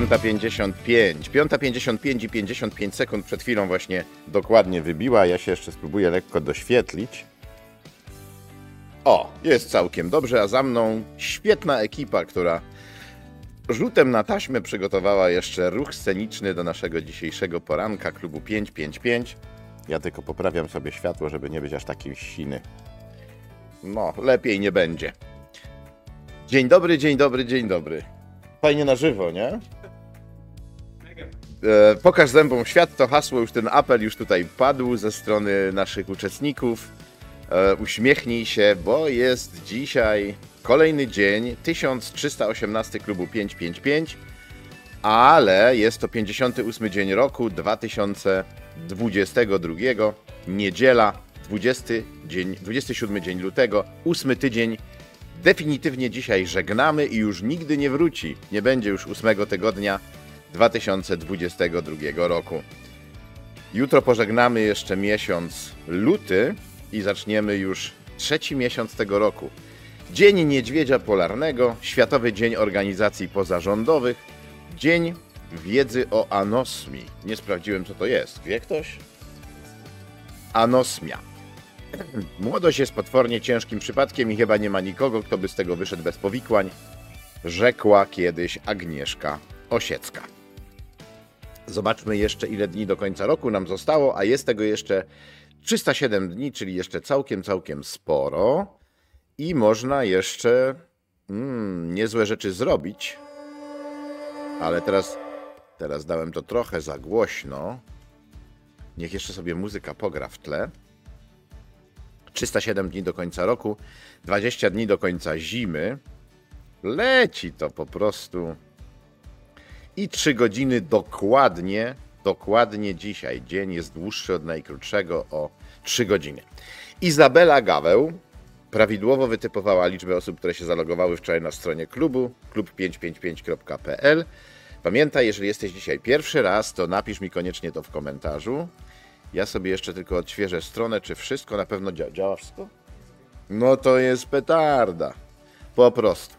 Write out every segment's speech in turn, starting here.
5:55. 5:55 i 55 sekund przed chwilą właśnie dokładnie wybiła. Ja się jeszcze spróbuję lekko doświetlić. O, jest całkiem dobrze, a za mną świetna ekipa, która rzutem na taśmę przygotowała jeszcze ruch sceniczny do naszego dzisiejszego poranka klubu 555. Ja tylko poprawiam sobie światło, żeby nie być aż taki siny. No, lepiej nie będzie. Dzień dobry, dzień dobry, dzień dobry. Fajnie na żywo, nie? Pokaż zębom świat, to hasło, już ten apel już tutaj padł ze strony naszych uczestników. Uśmiechnij się, bo jest dzisiaj kolejny dzień, 1318 klubu 555, ale jest to 58 dzień roku 2022, niedziela, 27 dzień lutego, 8 tydzień. Definitywnie dzisiaj żegnamy i już nigdy nie wróci. Nie będzie już 8 tygodnia 2022 roku. Jutro pożegnamy jeszcze miesiąc luty i zaczniemy już trzeci miesiąc tego roku. Dzień Niedźwiedzia Polarnego, Światowy Dzień Organizacji Pozarządowych, Dzień Wiedzy o anosmii. Nie sprawdziłem, co to jest. Wie ktoś? Anosmia. Młodość jest potwornie ciężkim przypadkiem i chyba nie ma nikogo, kto by z tego wyszedł bez powikłań, rzekła kiedyś Agnieszka Osiecka. Zobaczmy jeszcze, ile dni do końca roku nam zostało, a jest tego jeszcze 307 dni, czyli jeszcze całkiem sporo i można jeszcze niezłe rzeczy zrobić, ale teraz dałem to trochę za głośno. Niech jeszcze sobie muzyka pogra w tle. 307 dni do końca roku, 20 dni do końca zimy. Leci to po prostu. I 3 godziny dokładnie dzisiaj. Dzień jest dłuższy od najkrótszego o 3 godziny. Izabela Gaweł prawidłowo wytypowała liczbę osób, które się zalogowały wczoraj na stronie klubu, klub555.pl. Pamiętaj, jeżeli jesteś dzisiaj pierwszy raz, to napisz mi koniecznie to w komentarzu. Ja sobie jeszcze tylko odświeżę stronę, czy wszystko na pewno działa wszystko? No to jest petarda. Po prostu.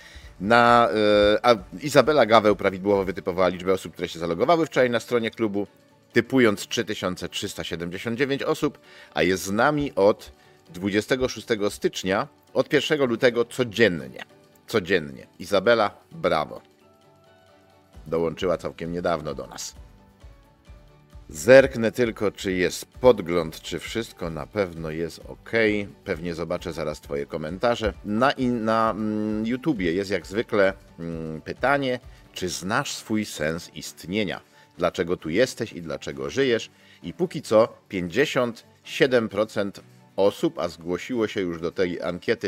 Izabela Gaweł prawidłowo wytypowała liczbę osób, które się zalogowały wczoraj na stronie klubu, typując 3379 osób, a jest z nami od 26 stycznia, od 1 lutego codziennie. Izabela, brawo. Dołączyła całkiem niedawno do nas. Zerknę tylko, czy jest podgląd, czy wszystko na pewno jest ok. Pewnie zobaczę zaraz Twoje komentarze. Na YouTubie jest jak zwykle pytanie, czy znasz swój sens istnienia? Dlaczego tu jesteś i dlaczego żyjesz? I póki co 57% osób, a zgłosiło się już do tej ankiety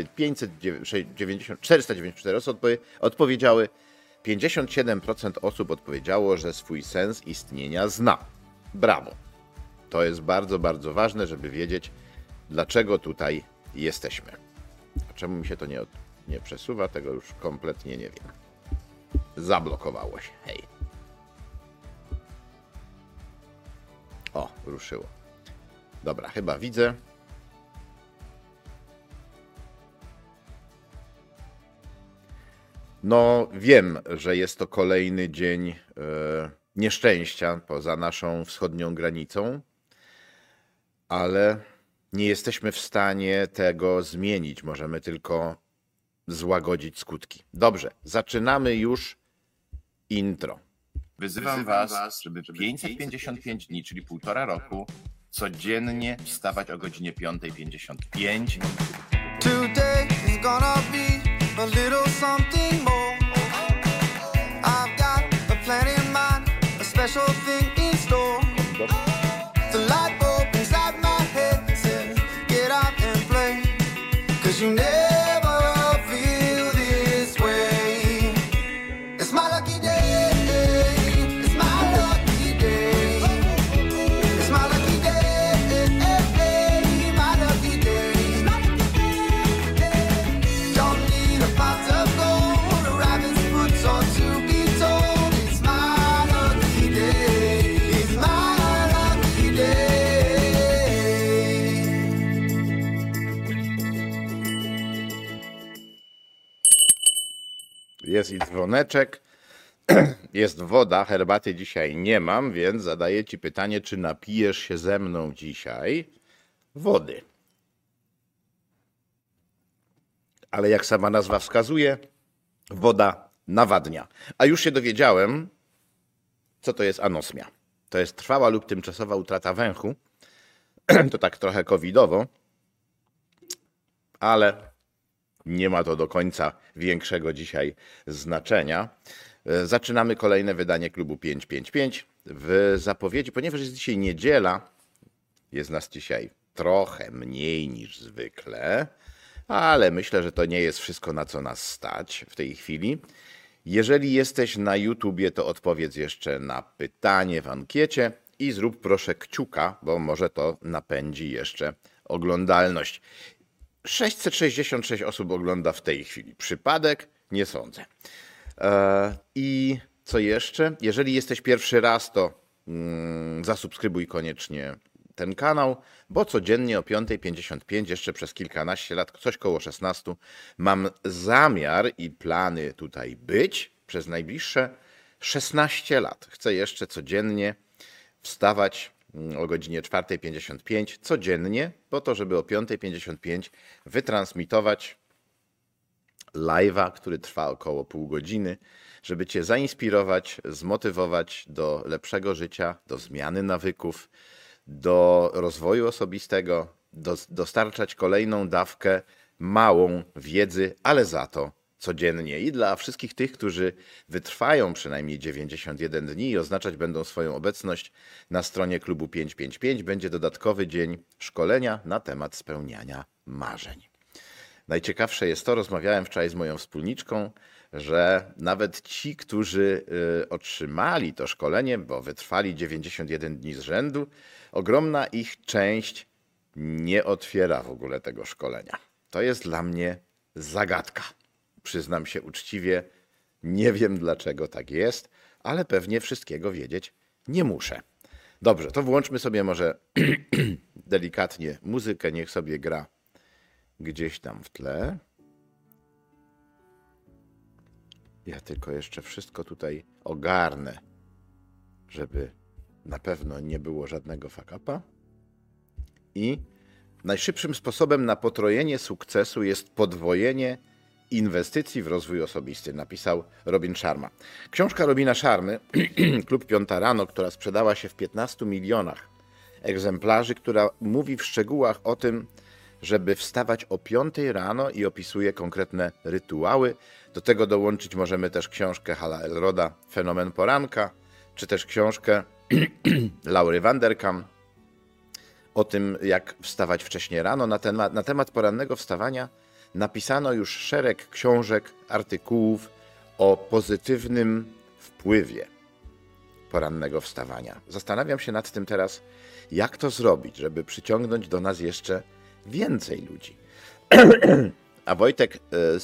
494 osoby odpowiedziały. 57% osób odpowiedziało, że swój sens istnienia zna. Brawo. To jest bardzo ważne, żeby wiedzieć, dlaczego tutaj jesteśmy. A czemu mi się to nie przesuwa, tego już kompletnie nie wiem. Zablokowało się. Hej. O, ruszyło. Dobra, chyba widzę. No, wiem, że jest to kolejny dzień nieszczęścia poza naszą wschodnią granicą, ale nie jesteśmy w stanie tego zmienić. Możemy tylko złagodzić skutki. Dobrze, zaczynamy już intro. Wyzywam Was, żeby 555 dni, czyli 1,5 roku, codziennie wstawać o godzinie 5:55. Today is gonna be a little something more. I've got a plan in mind, a special thing in store. The light bulb inside my head says, get out and play, 'cause you never feel this way. It's my lucky day, it's my lucky day. It's my lucky day, my lucky day. Don't need a pot of gold, a rabbit's foot or to be told. It's my lucky day, it's my lucky day. Jest i dzwoneczek. Jest woda, herbaty dzisiaj nie mam, więc zadaję ci pytanie, czy napijesz się ze mną dzisiaj wody. Ale jak sama nazwa wskazuje, woda nawadnia. A już się dowiedziałem, co to jest anosmia. To jest trwała lub tymczasowa utrata węchu. To tak trochę covidowo, ale nie ma to do końca większego dzisiaj znaczenia. Zaczynamy kolejne wydanie klubu 555. W zapowiedzi, ponieważ jest dzisiaj niedziela, jest nas dzisiaj trochę mniej niż zwykle, ale myślę, że to nie jest wszystko, na co nas stać w tej chwili. Jeżeli jesteś na YouTubie, to odpowiedz jeszcze na pytanie w ankiecie i zrób proszę kciuka, bo może to napędzi jeszcze oglądalność. 666 osób ogląda w tej chwili. Przypadek? Nie sądzę. I co jeszcze? Jeżeli jesteś pierwszy raz, to zasubskrybuj koniecznie ten kanał, bo codziennie o 5:55, jeszcze przez kilkanaście lat, coś koło 16, mam zamiar i plany tutaj być przez najbliższe 16 lat. Chcę jeszcze codziennie wstawać o godzinie 4:55 codziennie, po to, żeby o 5:55 wytransmitować live'a, który trwa około pół godziny, żeby Cię zainspirować, zmotywować do lepszego życia, do zmiany nawyków, do rozwoju osobistego, dostarczać kolejną dawkę małą wiedzy, ale za to codziennie. I dla wszystkich tych, którzy wytrwają przynajmniej 91 dni i oznaczać będą swoją obecność na stronie klubu 555, będzie dodatkowy dzień szkolenia na temat spełniania marzeń. Najciekawsze jest to, rozmawiałem wczoraj z moją wspólniczką, że nawet ci, którzy otrzymali to szkolenie, bo wytrwali 91 dni z rzędu, ogromna ich część nie otwiera w ogóle tego szkolenia. To jest dla mnie zagadka. Przyznam się uczciwie, nie wiem dlaczego tak jest, ale pewnie wszystkiego wiedzieć nie muszę. Dobrze, to włączmy sobie może delikatnie muzykę, niech sobie gra gdzieś tam w tle. Ja tylko jeszcze wszystko tutaj ogarnę, żeby na pewno nie było żadnego fuck-upa. I najszybszym sposobem na potrojenie sukcesu jest podwojenie inwestycji w rozwój osobisty, napisał Robin Sharma. Książka Robina Sharmy, Klub Piąta Rano, która sprzedała się w 15 milionach egzemplarzy, która mówi w szczegółach o tym, żeby wstawać o 5 rano i opisuje konkretne rytuały. Do tego dołączyć możemy też książkę Hala Elroda Fenomen Poranka, czy też książkę Laury Vanderkam o tym, jak wstawać wcześnie rano. Na temat porannego wstawania napisano już szereg książek, artykułów o pozytywnym wpływie porannego wstawania. Zastanawiam się nad tym teraz, jak to zrobić, żeby przyciągnąć do nas jeszcze więcej ludzi. A Wojtek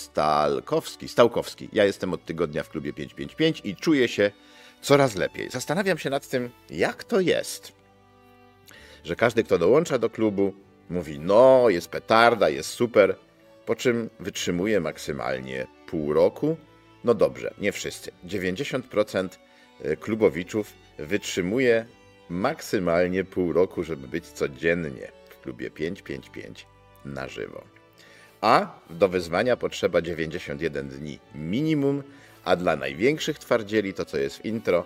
Stałkowski, ja jestem od tygodnia w klubie 555 i czuję się coraz lepiej. Zastanawiam się nad tym, jak to jest, że każdy, kto dołącza do klubu, mówi, no, jest petarda, jest super, po czym wytrzymuje maksymalnie pół roku. No dobrze, nie wszyscy. 90% klubowiczów wytrzymuje maksymalnie pół roku, żeby być codziennie w klubie 555 na żywo. A do wyzwania potrzeba 91 dni minimum, a dla największych twardzieli, to co jest w intro,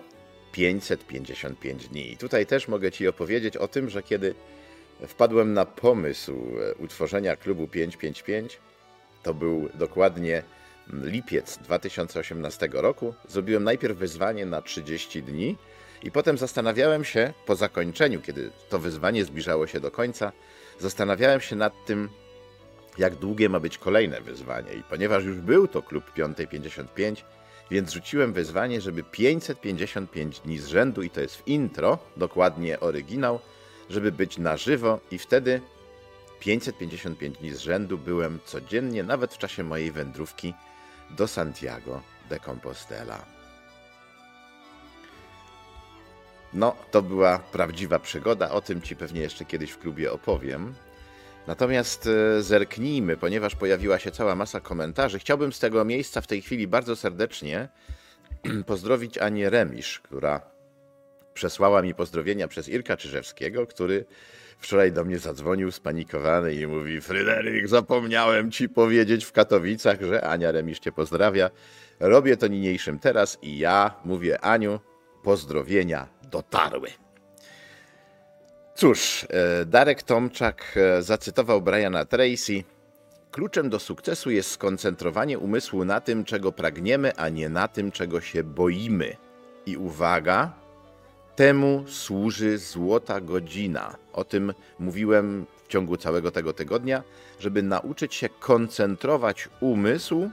555 dni. I tutaj też mogę Ci opowiedzieć o tym, że kiedy wpadłem na pomysł utworzenia klubu 555, to był dokładnie lipiec 2018 roku. Zrobiłem najpierw wyzwanie na 30 dni i potem zastanawiałem się po zakończeniu, kiedy to wyzwanie zbliżało się do końca, zastanawiałem się nad tym, jak długie ma być kolejne wyzwanie. I ponieważ już był to klub 555, więc rzuciłem wyzwanie, żeby 555 dni z rzędu, i to jest w intro, dokładnie oryginał, żeby być na żywo, i wtedy 555 dni z rzędu byłem codziennie, nawet w czasie mojej wędrówki do Santiago de Compostela. No, to była prawdziwa przygoda, o tym Ci pewnie jeszcze kiedyś w klubie opowiem. Natomiast zerknijmy, ponieważ pojawiła się cała masa komentarzy. Chciałbym z tego miejsca w tej chwili bardzo serdecznie pozdrowić Anię Remisz, która przesłała mi pozdrowienia przez Irka Czyżewskiego, który wczoraj do mnie zadzwonił spanikowany i mówi: Fryderyk, zapomniałem ci powiedzieć w Katowicach, że Ania Remisz cię pozdrawia. Robię to niniejszym teraz i ja mówię: Aniu, pozdrowienia dotarły. Cóż, Darek Tomczak zacytował Briana Tracy. Kluczem do sukcesu jest skoncentrowanie umysłu na tym, czego pragniemy, a nie na tym, czego się boimy. I uwaga, temu służy złota godzina. O tym mówiłem w ciągu całego tego tygodnia, żeby nauczyć się koncentrować umysł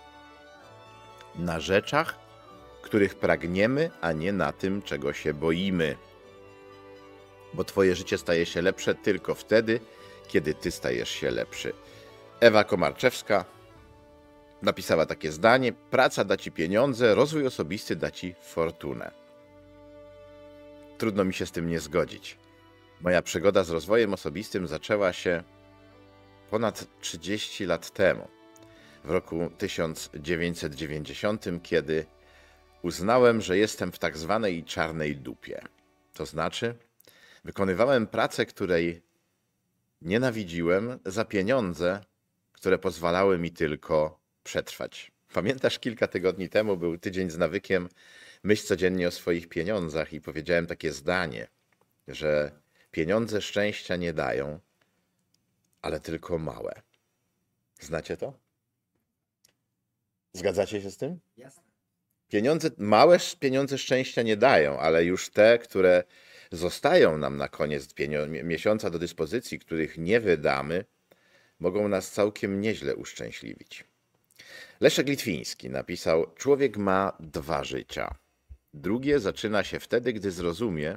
na rzeczach, których pragniemy, a nie na tym, czego się boimy. Bo twoje życie staje się lepsze tylko wtedy, kiedy ty stajesz się lepszy. Ewa Komarczewska napisała takie zdanie: praca da ci pieniądze, rozwój osobisty da ci fortunę. Trudno mi się z tym nie zgodzić. Moja przygoda z rozwojem osobistym zaczęła się ponad 30 lat temu, w roku 1990, kiedy uznałem, że jestem w tak zwanej czarnej dupie. To znaczy, wykonywałem pracę, której nienawidziłem, za pieniądze, które pozwalały mi tylko przetrwać. Pamiętasz, kilka tygodni temu był tydzień z nawykiem myśl codziennie o swoich pieniądzach i powiedziałem takie zdanie, że pieniądze szczęścia nie dają, ale tylko małe. Znacie to? Zgadzacie się z tym? Jasne. Małe pieniądze szczęścia nie dają, ale już te, które zostają nam na koniec miesiąca do dyspozycji, których nie wydamy, mogą nas całkiem nieźle uszczęśliwić. Leszek Litwiński napisał: człowiek ma 2 życia. Drugie zaczyna się wtedy, gdy zrozumie,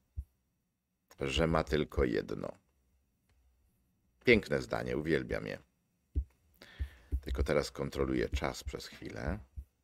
że ma tylko jedno. Piękne zdanie, uwielbiam je. Tylko teraz kontroluję czas przez chwilę.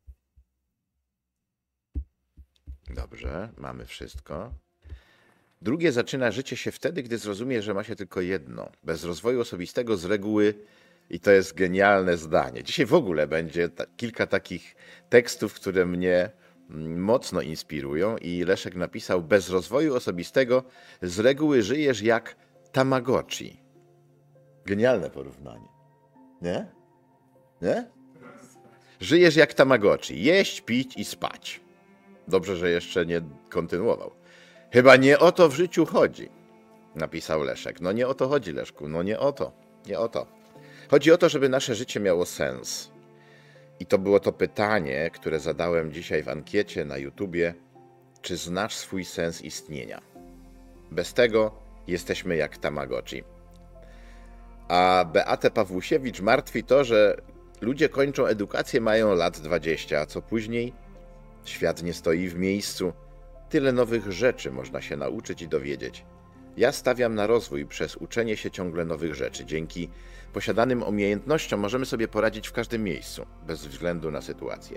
Dobrze, mamy wszystko. Drugie zaczyna życie się wtedy, gdy zrozumie, że ma się tylko jedno. Bez rozwoju osobistego z reguły, i to jest genialne zdanie. Dzisiaj w ogóle będzie kilka takich tekstów, które mnie mocno inspirują i Leszek napisał: bez rozwoju osobistego z reguły żyjesz jak Tamagotchi. Genialne porównanie. Nie? Nie? Żyjesz jak Tamagotchi. Jeść, pić i spać. Dobrze, że jeszcze nie kontynuował. Chyba nie o to w życiu chodzi, napisał Leszek. No nie o to chodzi, Leszku. No nie o to. Nie o to. Chodzi o to, żeby nasze życie miało sens. I to było to pytanie, które zadałem dzisiaj w ankiecie na YouTubie. Czy znasz swój sens istnienia? Bez tego jesteśmy jak Tamagotchi. A Beatę Pawłusiewicz martwi to, że ludzie kończą edukację, mają lat 20, a co później? Świat nie stoi w miejscu. Tyle nowych rzeczy można się nauczyć i dowiedzieć. Ja stawiam na rozwój przez uczenie się ciągle nowych rzeczy. Dzięki posiadanym umiejętnościom możemy sobie poradzić w każdym miejscu, bez względu na sytuację.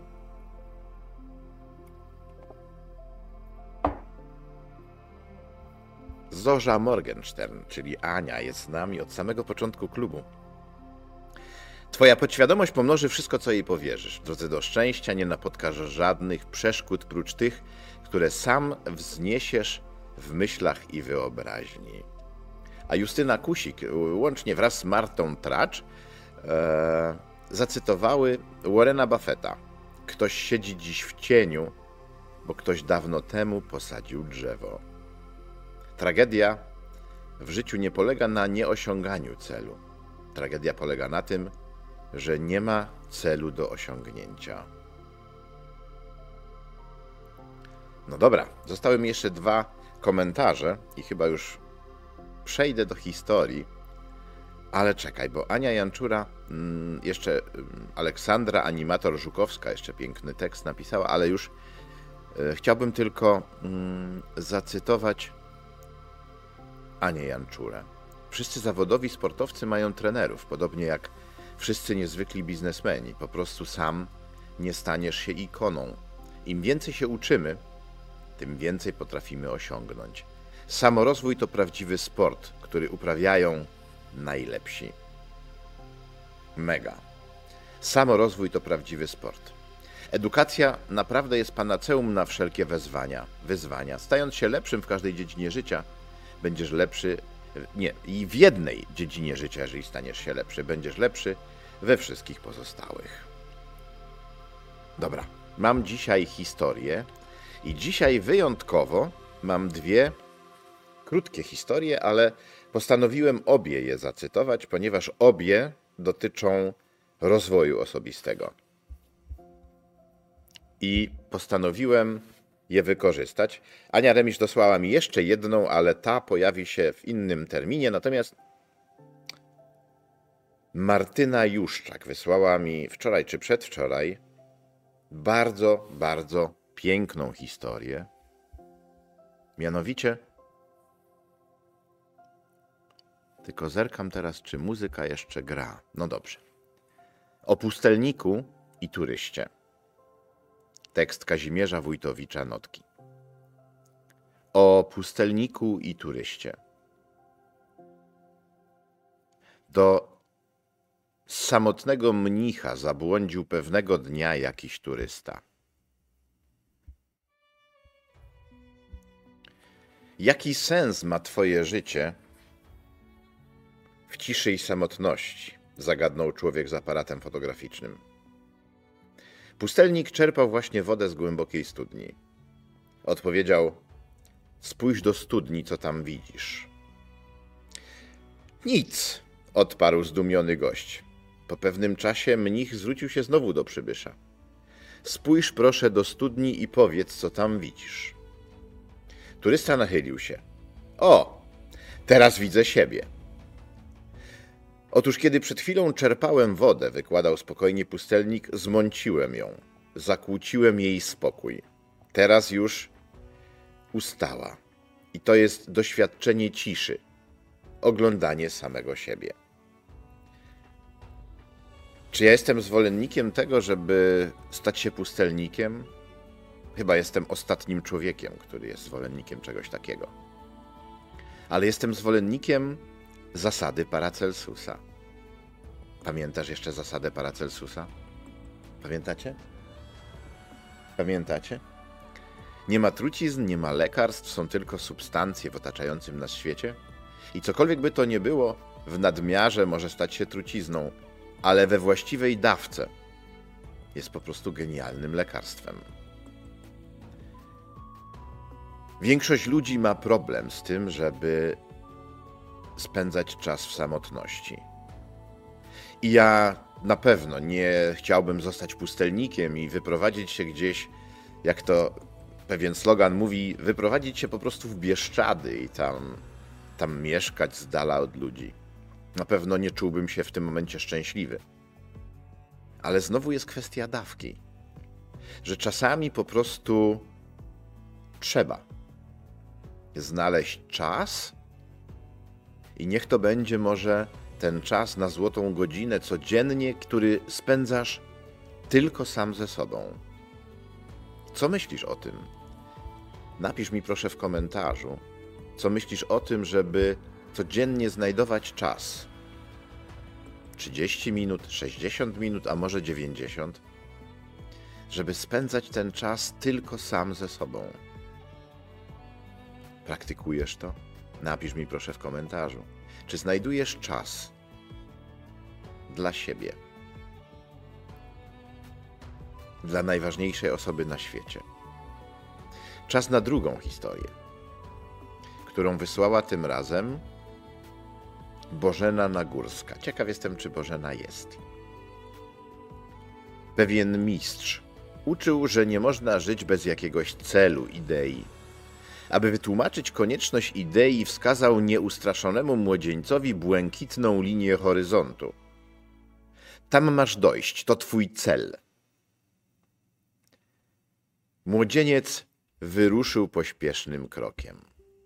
Zorza Morgenstern, czyli Ania, jest z nami od samego początku klubu. Twoja podświadomość pomnoży wszystko, co jej powierzysz. W drodze do szczęścia nie napotkasz żadnych przeszkód prócz tych, które sam wzniesiesz w myślach i wyobraźni. A Justyna Kusik, łącznie wraz z Martą Tracz, zacytowały Warrena Buffetta. Ktoś siedzi dziś w cieniu, bo ktoś dawno temu posadził drzewo. Tragedia w życiu nie polega na nieosiąganiu celu. Tragedia polega na tym, że nie ma celu do osiągnięcia. No dobra, zostały mi jeszcze 2 komentarze i chyba już przejdę do historii, ale czekaj, bo Ania Janczura, jeszcze Aleksandra Animator Żukowska, jeszcze piękny tekst napisała, ale już chciałbym tylko zacytować Anię Janczurę. Wszyscy zawodowi sportowcy mają trenerów, podobnie jak wszyscy niezwykli biznesmeni. Po prostu sam nie staniesz się ikoną. Im więcej się uczymy, tym więcej potrafimy osiągnąć. Samorozwój to prawdziwy sport, który uprawiają najlepsi. Mega. Samorozwój to prawdziwy sport. Edukacja naprawdę jest panaceum na wszelkie wyzwania. Stając się lepszym w każdej dziedzinie życia, będziesz lepszy, i w jednej dziedzinie życia, jeżeli staniesz się lepszy, będziesz lepszy we wszystkich pozostałych. Dobra, mam dzisiaj historię i dzisiaj wyjątkowo mam dwie krótkie historie, ale postanowiłem obie je zacytować, ponieważ obie dotyczą rozwoju osobistego. I postanowiłem je wykorzystać. Ania Remisz dosłała mi jeszcze jedną, ale ta pojawi się w innym terminie. Natomiast Martyna Juszczak wysłała mi wczoraj czy przedwczoraj bardzo, bardzo piękną historię. Mianowicie, tylko zerkam teraz, czy muzyka jeszcze gra. No dobrze. O pustelniku i turyście. Tekst Kazimierza Wójtowicza Notki. O pustelniku i turyście. Do samotnego mnicha zabłądził pewnego dnia jakiś turysta. Jaki sens ma twoje życie w ciszy i samotności? Zagadnął człowiek z aparatem fotograficznym. Pustelnik czerpał właśnie wodę z głębokiej studni. Odpowiedział: spójrz do studni, co tam widzisz. Nic, odparł zdumiony gość. Po pewnym czasie mnich zwrócił się znowu do przybysza. Spójrz proszę do studni i powiedz, co tam widzisz. Turysta nachylił się. O, teraz widzę siebie. Otóż kiedy przed chwilą czerpałem wodę, wykładał spokojnie pustelnik, zmąciłem ją, zakłóciłem jej spokój. Teraz już ustała. I to jest doświadczenie ciszy, oglądanie samego siebie. Czy ja jestem zwolennikiem tego, żeby stać się pustelnikiem? Chyba jestem ostatnim człowiekiem, który jest zwolennikiem czegoś takiego. Ale jestem zwolennikiem zasady Paracelsusa. Pamiętasz jeszcze zasadę Paracelsusa? Pamiętacie? Pamiętacie? Nie ma trucizn, nie ma lekarstw, są tylko substancje w otaczającym nas świecie. I cokolwiek by to nie było, w nadmiarze może stać się trucizną, ale we właściwej dawce jest po prostu genialnym lekarstwem. Większość ludzi ma problem z tym, żeby spędzać czas w samotności. I ja na pewno nie chciałbym zostać pustelnikiem i wyprowadzić się gdzieś, jak to pewien slogan mówi, wyprowadzić się po prostu w Bieszczady i tam mieszkać z dala od ludzi. Na pewno nie czułbym się w tym momencie szczęśliwy. Ale znowu jest kwestia dawki. Że czasami po prostu trzeba znaleźć czas i niech to będzie może ten czas na złotą godzinę codziennie, który spędzasz tylko sam ze sobą. Co myślisz o tym? Napisz mi proszę w komentarzu, co myślisz o tym, żeby codziennie znajdować czas. 30 minut, 60 minut, a może 90. Żeby spędzać ten czas tylko sam ze sobą. Praktykujesz to? Napisz mi proszę w komentarzu. Czy znajdujesz czas dla siebie? Dla najważniejszej osoby na świecie. Czas na drugą historię, którą wysłała tym razem Bożena Nagórska. Ciekaw jestem, czy Bożena jest. Pewien mistrz uczył, że nie można żyć bez jakiegoś celu, idei. Aby wytłumaczyć konieczność idei, wskazał nieustraszonemu młodzieńcowi błękitną linię horyzontu. Tam masz dojść, to twój cel. Młodzieniec wyruszył pośpiesznym krokiem.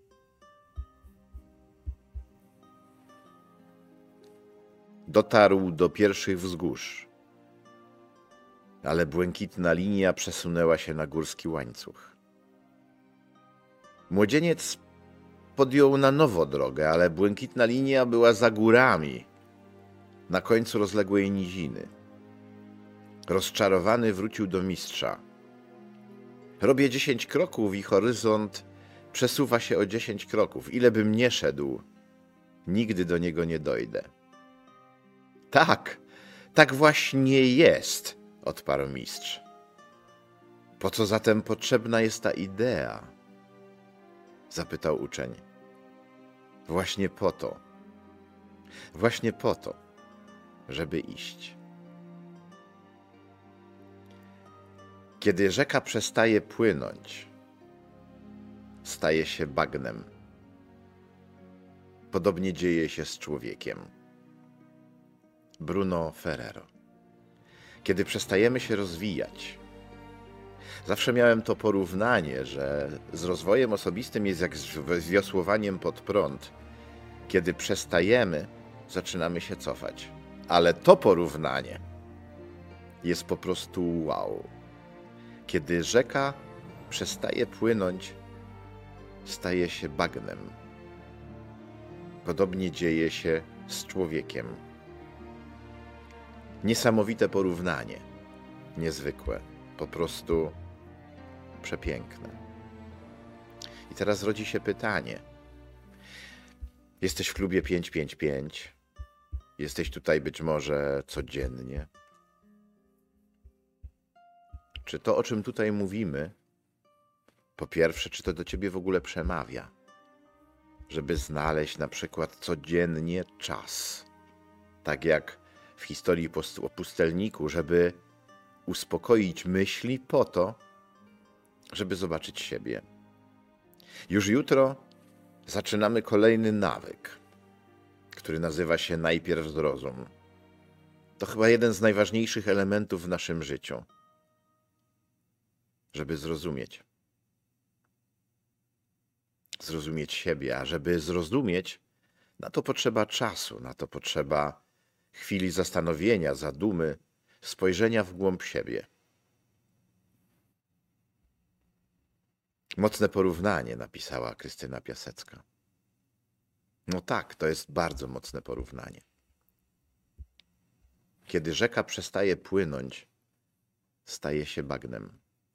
Dotarł do pierwszych wzgórz, ale błękitna linia przesunęła się na górski łańcuch. Młodzieniec podjął na nowo drogę, ale błękitna linia była za górami, na końcu rozległej niziny. Rozczarowany wrócił do mistrza. Robię 10 kroków i horyzont przesuwa się o 10 kroków. Ile bym nie szedł, nigdy do niego nie dojdę. Tak właśnie jest, odparł mistrz. Po co zatem potrzebna jest ta idea? Zapytał uczeń. Właśnie po to, żeby iść. Kiedy rzeka przestaje płynąć, staje się bagnem. Podobnie dzieje się z człowiekiem. Bruno Ferrero. Kiedy przestajemy się rozwijać, zawsze miałem to porównanie, że z rozwojem osobistym jest jak z wiosłowaniem pod prąd. Kiedy przestajemy, zaczynamy się cofać. Ale to porównanie jest po prostu wow. Kiedy rzeka przestaje płynąć, staje się bagnem. Podobnie dzieje się z człowiekiem. Niesamowite porównanie. Niezwykłe. Po prostu przepiękne. I teraz rodzi się pytanie. Jesteś w klubie 555. Jesteś tutaj być może codziennie. Czy to, o czym tutaj mówimy, po pierwsze, czy to do ciebie w ogóle przemawia? Żeby znaleźć na przykład codziennie czas. Tak jak w historii o pustelniku, żeby uspokoić myśli po to, żeby zobaczyć siebie. Już jutro zaczynamy kolejny nawyk, który nazywa się najpierw zrozum. To chyba jeden z najważniejszych elementów w naszym życiu, żeby zrozumieć. Zrozumieć siebie, a żeby zrozumieć, na to potrzeba czasu, na to potrzeba chwili zastanowienia, zadumy, spojrzenia w głąb siebie. Mocne porównanie, napisała Krystyna Piasecka. No tak, to jest bardzo mocne porównanie. Kiedy rzeka przestaje płynąć, staje się bagnem.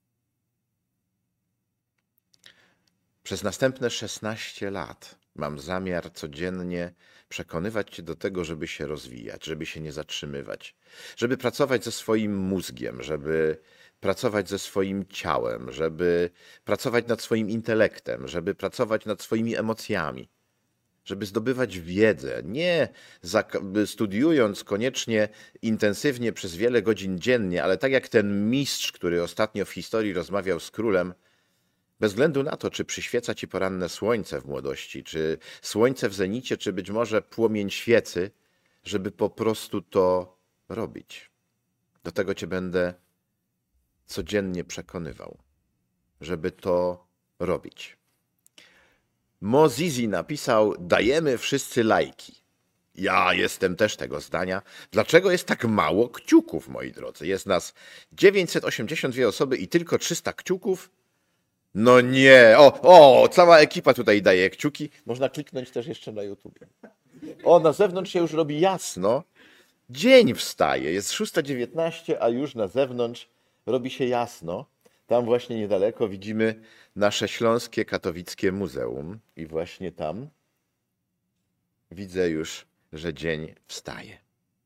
Przez następne 16 lat mam zamiar codziennie przekonywać cię do tego, żeby się rozwijać, żeby się nie zatrzymywać, żeby pracować ze swoim mózgiem, żeby pracować ze swoim ciałem, żeby pracować nad swoim intelektem, żeby pracować nad swoimi emocjami, żeby zdobywać wiedzę, nie studiując koniecznie intensywnie przez wiele godzin dziennie, ale tak jak ten mistrz, który ostatnio w historii rozmawiał z królem, bez względu na to, czy przyświeca ci poranne słońce w młodości, czy słońce w zenicie, czy być może płomień świecy, żeby po prostu to robić. Do tego cię będę codziennie przekonywał, żeby to robić. Mo Zizi napisał, dajemy wszyscy lajki. Ja jestem też tego zdania. Dlaczego jest tak mało kciuków, moi drodzy? Jest nas 982 osoby i tylko 300 kciuków? No nie, cała ekipa tutaj daje kciuki. Można kliknąć też jeszcze na YouTube. Na zewnątrz się już robi jasno. Dzień wstaje, jest 6:19, a już na zewnątrz robi się jasno. Tam właśnie niedaleko widzimy nasze Śląskie Katowickie Muzeum. I właśnie tam widzę już, że dzień wstaje.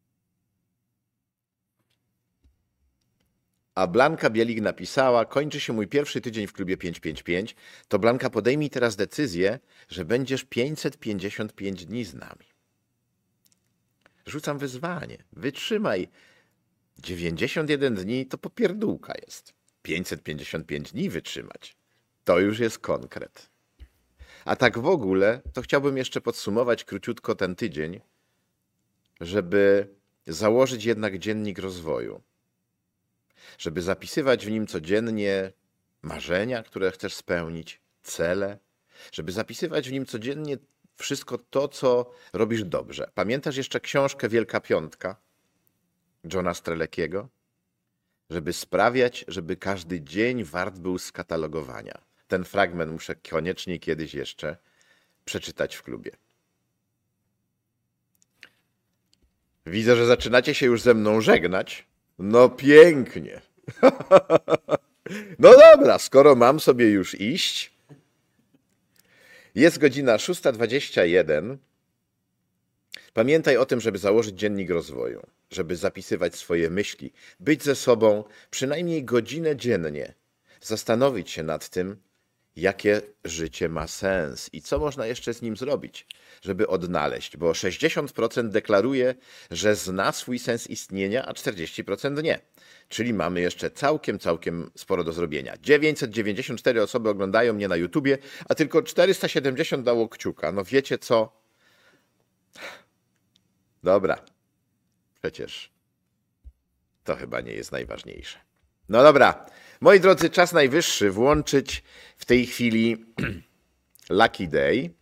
A Blanka Bielik napisała, kończy się mój pierwszy tydzień w klubie 555, to Blanka podejmij teraz decyzję, że będziesz 555 dni z nami. Rzucam wyzwanie, wytrzymaj. 91 dni to popierdółka jest. 555 dni wytrzymać, to już jest konkret. A tak w ogóle, to chciałbym jeszcze podsumować króciutko ten tydzień, żeby założyć jednak dziennik rozwoju. Żeby zapisywać w nim codziennie marzenia, które chcesz spełnić, cele, żeby zapisywać w nim codziennie wszystko to, co robisz dobrze. Pamiętasz jeszcze książkę Wielka Piątka Johna Strelekiego? Żeby sprawiać, żeby każdy dzień wart był skatalogowania. Ten fragment muszę koniecznie kiedyś jeszcze przeczytać w klubie. Widzę, że zaczynacie się już ze mną żegnać. No pięknie. No dobra, skoro mam sobie już iść. Jest godzina 6:21. Pamiętaj o tym, żeby założyć dziennik rozwoju, żeby zapisywać swoje myśli, być ze sobą przynajmniej godzinę dziennie, zastanowić się nad tym, jakie życie ma sens i co można jeszcze z nim zrobić, żeby odnaleźć, bo 60% deklaruje, że zna swój sens istnienia, a 40% nie. Czyli mamy jeszcze całkiem sporo do zrobienia. 994 osoby oglądają mnie na YouTubie, a tylko 470 dało kciuka. No wiecie co? Dobra. Przecież to chyba nie jest najważniejsze. No dobra. Moi drodzy, czas najwyższy włączyć w tej chwili Lucky Day.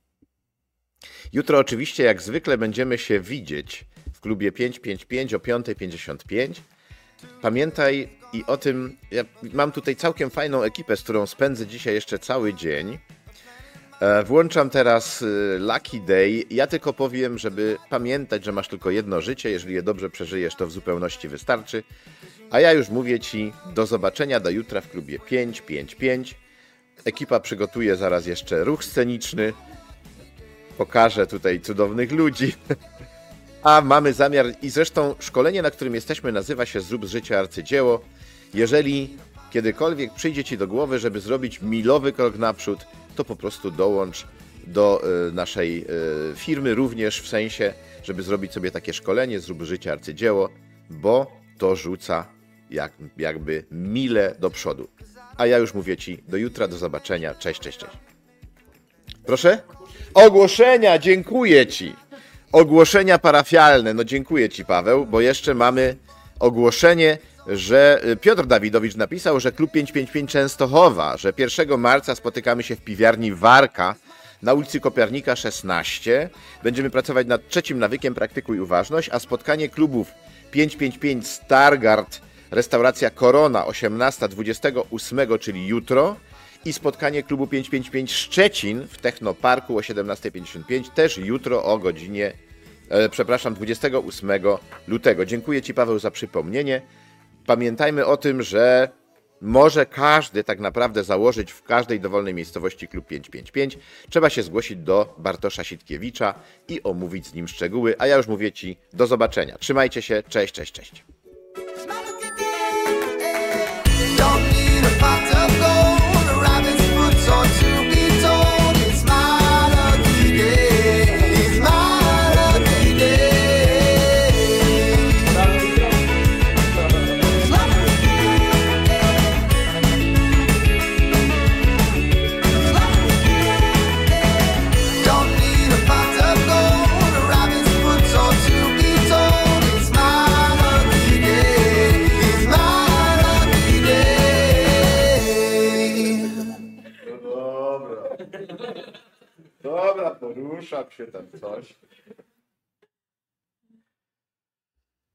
Jutro oczywiście jak zwykle będziemy się widzieć w klubie 555 o 5:55. Pamiętaj i o tym, ja mam tutaj całkiem fajną ekipę, z którą spędzę dzisiaj jeszcze cały dzień. Włączam teraz Lucky Day. Ja tylko powiem, żeby pamiętać, że masz tylko jedno życie. Jeżeli je dobrze przeżyjesz, to w zupełności wystarczy. A ja już mówię Ci do zobaczenia do jutra w klubie 555. Ekipa przygotuje zaraz jeszcze ruch sceniczny. Pokażę tutaj cudownych ludzi. A mamy zamiar, i zresztą szkolenie, na którym jesteśmy, nazywa się Zrób z życia arcydzieło. Jeżeli kiedykolwiek przyjdzie Ci do głowy, żeby zrobić milowy krok naprzód, to po prostu dołącz do naszej firmy również w sensie, żeby zrobić sobie takie szkolenie Zrób z życia arcydzieło, bo to rzuca jakby mile do przodu. A ja już mówię Ci do jutra, do zobaczenia. Cześć, cześć, cześć. Proszę? Ogłoszenia, dziękuję Ci. Ogłoszenia parafialne, no dziękuję Ci, Paweł, bo jeszcze mamy ogłoszenie, że Piotr Dawidowicz napisał, że klub 555 Częstochowa, że 1 marca spotykamy się w piwiarni Warka na ulicy Kopernika 16. Będziemy pracować nad 3. nawykiem Praktykuj Uważność, a spotkanie klubów 555 Stargard, restauracja Korona 18:28, czyli jutro, i spotkanie klubu 555 Szczecin w Technoparku o 17:55, też jutro o godzinie, 28 lutego. Dziękuję Ci, Paweł, za przypomnienie. Pamiętajmy o tym, że może każdy tak naprawdę założyć w każdej dowolnej miejscowości klub 555. Trzeba się zgłosić do Bartosza Sitkiewicza i omówić z nim szczegóły. A ja już mówię Ci do zobaczenia. Trzymajcie się. Cześć, cześć, cześć. Dobra, poruszam się tam coś.